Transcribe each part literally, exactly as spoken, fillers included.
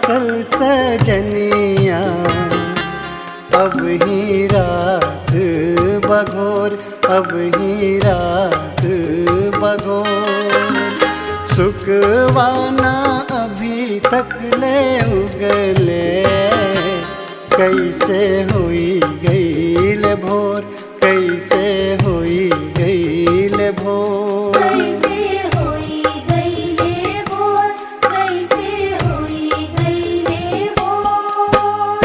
फसल सजनिया, अब ही रात बघोर, अब ही रात बघोर। सुकवाना अभी तक ले उगले, कैसे हुई गईल भोर, कैसे हुई गईल भोर। कैसे हुई गईले भोर, कैसे हुई गईले भोर।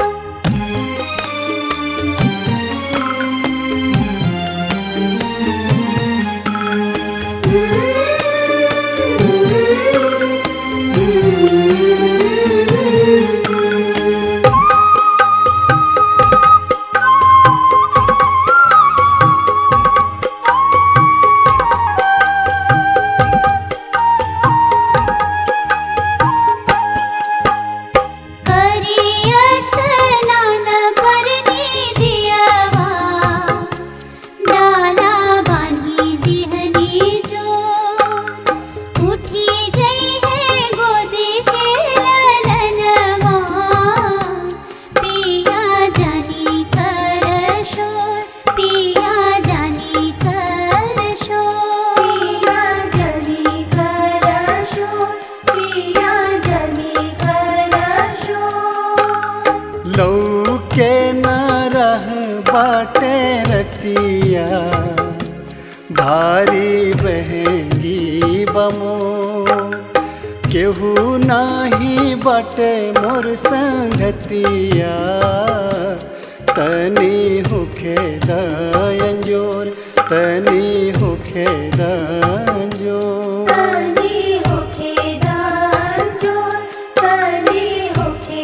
लौके न रह बाटे रतिया, भारी बहेंगी बमो। केहू नाही बटे मोर संगतिया, तनी होखे रंजोर, तनी होखे रंजोर। तनी होखे रंजोर, तनी होखे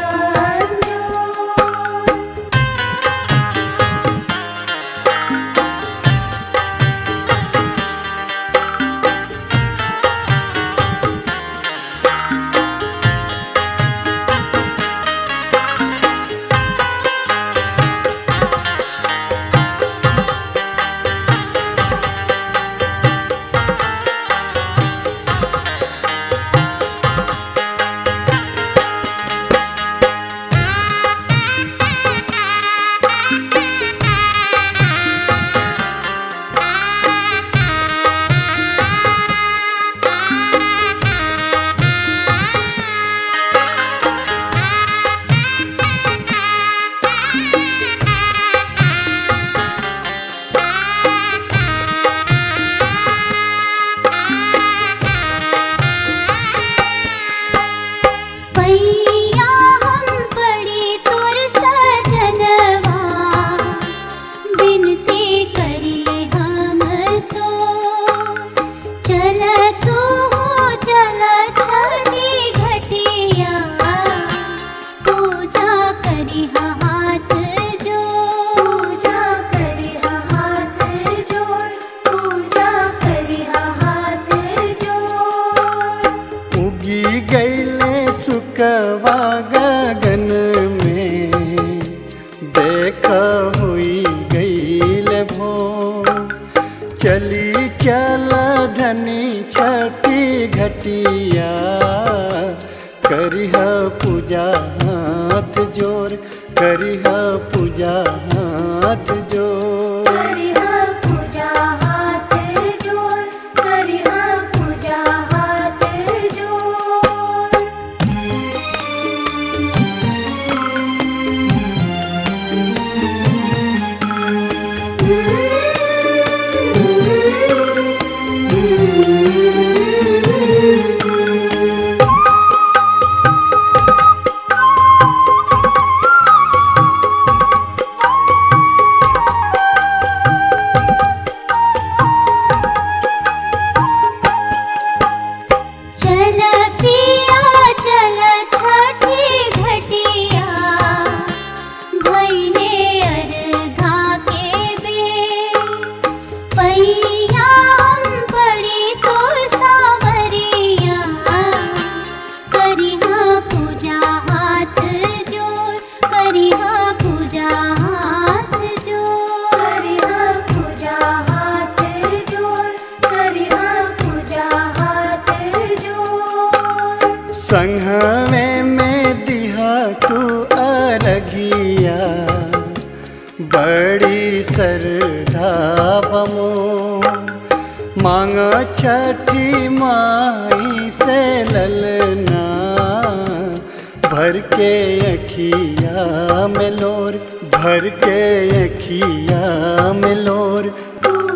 गईले सुकवा गगन में, देख हुई गईल भोर। चली चल धनी छठी घटिया, करिह पूजा हाथ जोर, करिह पूजा हाथ जोर। करिह पूजा हाथ जोर, करिह पूजा हाथ जोर। बड़ी श्रद्धा बमो। मांगो छठी माई से ललना, भर के अखिया में लोर, भर के अखिया में लोर। तू